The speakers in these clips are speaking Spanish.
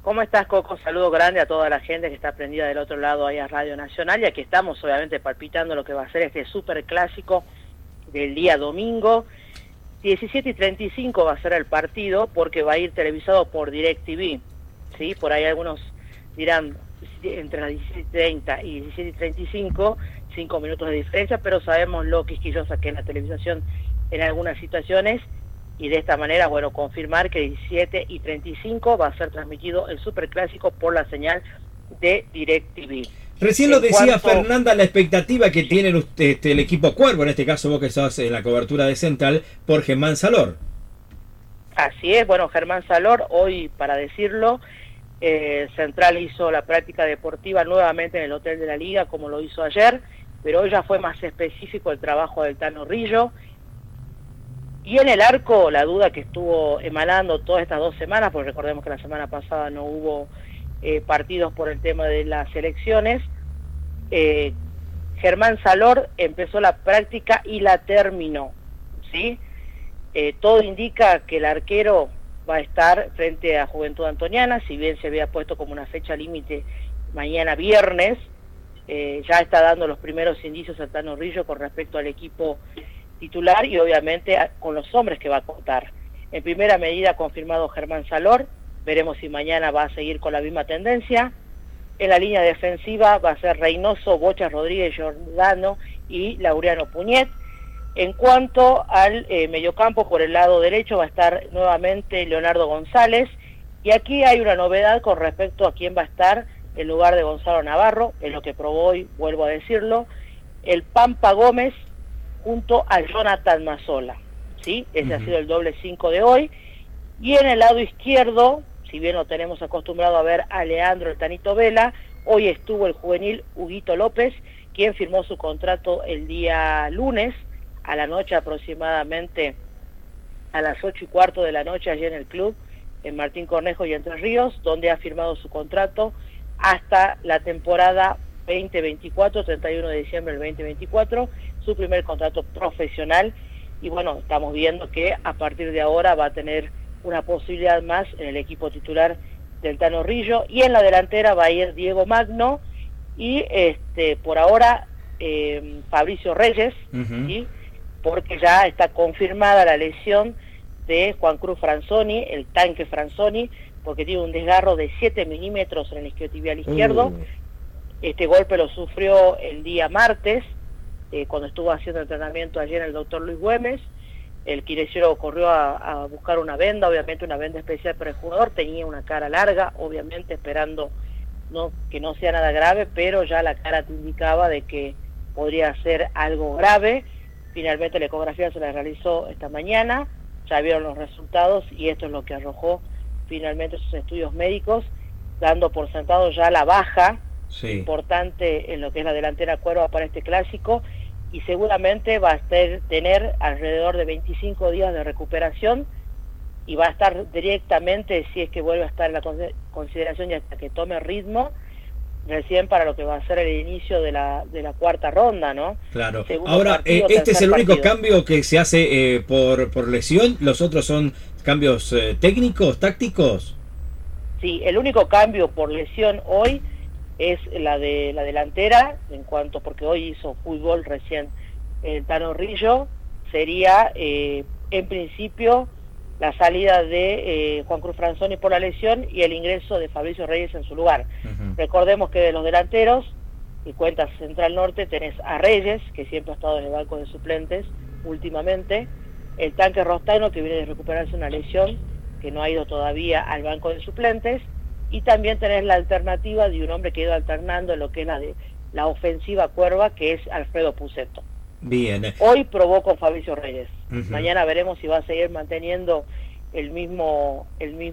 ¿Cómo estás, Coco? Saludo grande a toda la gente que está prendida del otro lado ahí a Radio Nacional, y aquí estamos obviamente palpitando lo que va a ser este súper clásico del día domingo. 17:35 va a ser el partido porque va a ir televisado por DirecTV, ¿sí? Por ahí algunos dirán entre las 17:30 y 17:35, 5 minutos de diferencia, pero sabemos lo quisquillosa que es la televisación en algunas situaciones, y de esta manera, bueno, confirmar que 17:35 va a ser transmitido el superclásico por la señal de DirecTV. Recién lo decía Fernanda, la expectativa que tiene el equipo Cuervo, en este caso vos que sos en la cobertura de Central, por Germán Salor. Así es, bueno, Germán Salor, hoy para decirlo, Central hizo la práctica deportiva nuevamente en el Hotel de la Liga, como lo hizo ayer, pero hoy ya fue más específico el trabajo del Tano Rillo. Y en el arco, la duda que estuvo emanando todas estas 2 semanas, porque recordemos que la semana pasada no hubo partidos por el tema de las elecciones, Germán Salor empezó la práctica y la terminó, ¿sí? Todo indica que el arquero va a estar frente a Juventud Antoniana, si bien se había puesto como una fecha límite mañana viernes, ya está dando los primeros indicios a Tano Rillo con respecto al equipo titular y obviamente con los hombres que va a contar. En primera medida confirmado Germán Salor, veremos si mañana va a seguir con la misma tendencia. En la línea defensiva va a ser Reynoso, Bocha Rodríguez, Giordano y Laureano Puñet. En cuanto al mediocampo, por el lado derecho va a estar nuevamente Leonardo González, y aquí hay una novedad con respecto a quién va a estar en lugar de Gonzalo Navarro, en lo que probó hoy, vuelvo a decirlo, el Pampa Gómez junto a Jonathan Mazzola, ¿sí? Ese ha sido el doble 5 de hoy. Y en el lado izquierdo, si bien lo tenemos acostumbrado a ver a Leandro el Tanito Vela, hoy estuvo el juvenil Huguito López, quien firmó su contrato el día lunes, a la noche aproximadamente a las 8:15 de la noche, allí en el club, en Martín Cornejo y Entre Ríos, donde ha firmado su contrato hasta la temporada 2024, 31 de diciembre del 2024, su primer contrato profesional, y bueno, estamos viendo que a partir de ahora va a tener una posibilidad más en el equipo titular del Tano Rillo, y en la delantera va a ir Diego Magno, y por ahora Fabricio Reyes, ¿sí? Porque ya está confirmada la lesión de Juan Cruz Franzoni, el tanque Franzoni, porque tiene un desgarro de 7 milímetros en el isquiotibial izquierdo. Este golpe lo sufrió el día martes, cuando estuvo haciendo entrenamiento ayer el doctor Luis Güemes. El kinesiólogo corrió a buscar una venda, obviamente una venda especial para el jugador, tenía una cara larga, obviamente esperando que no sea nada grave, pero ya la cara te indicaba de que podría ser algo grave. Finalmente la ecografía se la realizó esta mañana, ya vieron los resultados y esto es lo que arrojó finalmente sus estudios médicos, dando por sentado ya la baja importante en lo que es la delantera Cuerva para este clásico, y seguramente va a tener alrededor de 25 días de recuperación, y va a estar directamente, si es que vuelve a estar en la consideración y hasta que tome ritmo, recién para lo que va a ser el inicio de la cuarta ronda, ¿no? Claro. Segundo Ahora, partido, este es el único partido. cambio que se hace por lesión, ¿los otros son cambios técnicos, tácticos? Sí, el único cambio por lesión hoy es la de la delantera, en cuanto, porque hoy hizo fútbol recién el Tano Rillo, sería en principio la salida de Juan Cruz Franzoni por la lesión y el ingreso de Fabricio Reyes en su lugar. Recordemos que de los delanteros, y cuentas Central Norte, tenés a Reyes, que siempre ha estado en el banco de suplentes últimamente, el tanque Rostano, que viene de recuperarse una lesión, que no ha ido todavía al banco de suplentes, y también tenés la alternativa de un hombre que ha ido alternando en lo que es la ofensiva Cuerva, que es Alfredo Puceto. Bien. Hoy probó con Fabricio Reyes. Mañana veremos si va a seguir manteniendo el mismo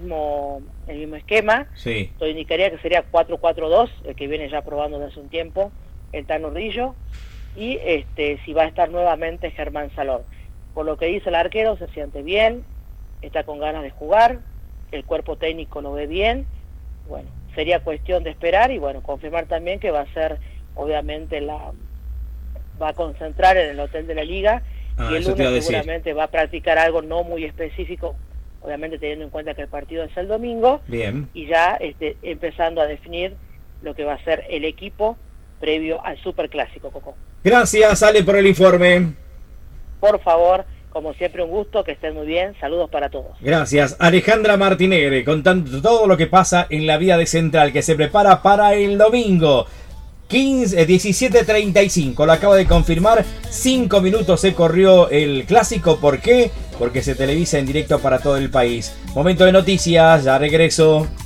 esquema. Esto indicaría que sería 4-4-2, el que viene ya probando desde hace un tiempo el Tano Rillo, y si va a estar nuevamente Germán Salor. Por lo que dice el arquero, se siente bien, está con ganas de jugar, el cuerpo técnico lo ve bien. Bueno, sería cuestión de esperar y bueno, confirmar también que va a ser, obviamente, va a concentrar en el Hotel de la Liga, y el lunes seguramente va a practicar algo no muy específico obviamente teniendo en cuenta que el partido es el domingo. Bien. Y ya empezando a definir lo que va a ser el equipo previo al Superclásico, Coco. Gracias, Ale, por el informe. Por favor, como siempre un gusto, que estén muy bien, saludos para todos. Gracias, Alejandra Martinegre, contando todo lo que pasa en la vida de Central, que se prepara para el domingo. 17:35, lo acaba de confirmar, 5 minutos se corrió el clásico. ¿Por qué? Porque se televisa en directo para todo el país. Momento de noticias, ya regreso.